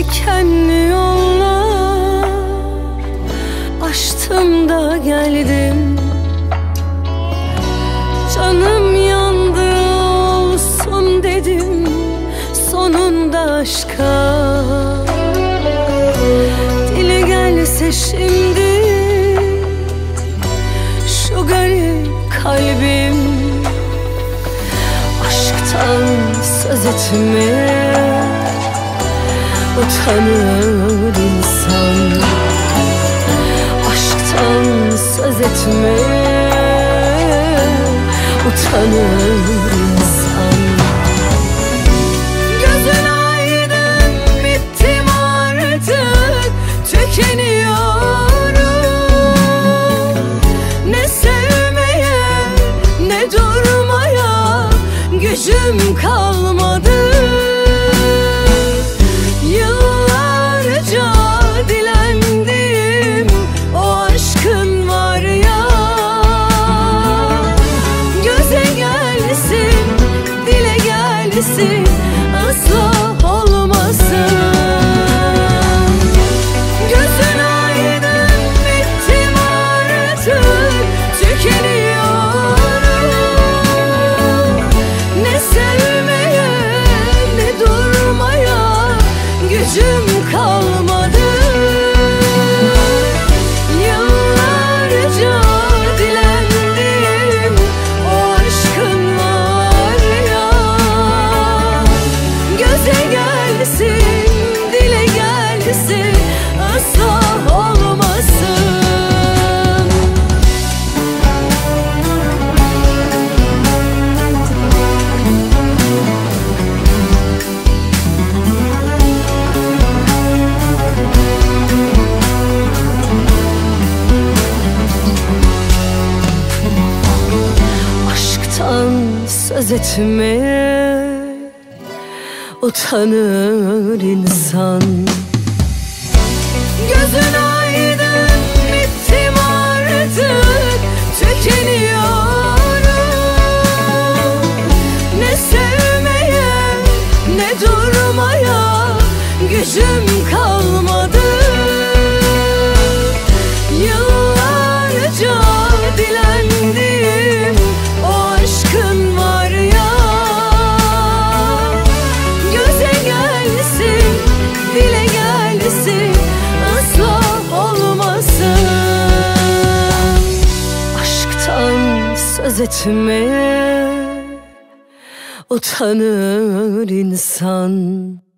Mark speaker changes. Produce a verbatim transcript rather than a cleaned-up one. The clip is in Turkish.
Speaker 1: dikenli yollar aştım da geldim. Canım yandı olsun dedim sonunda aşka. Dile gelse şimdi şu garip kalbim, aşktan söz etmeye utanır insan. Aşktan söz etmeye utanır insan. Gözün aydın, bittim artık, tükeniyorum. Ne sevmeye ne durmaya gücüm kalmadı. Yıllarca dilendim o aşkın var ya. Göze gelsin, dile gelsin, asla olmasın. Gözün aydın, bittim artık, tükeniyorum. Ne sevmeye ne durmaya gücüm kalmadı. Yıllarca dilendim o aşkın var ya. Göze gelsin, dile gelsin, asla olmasın. Söz etmeye utanır insan. Gözün aydın, bittim artık, tükeniyorum. Ne sevmeye ne durmaya gücüm kalmadı. Yıllarca dilendim o aşkın var ya. Göze gelsin, dile gelsin, asla olmasın. Aşktan söz etmeye utanır insan.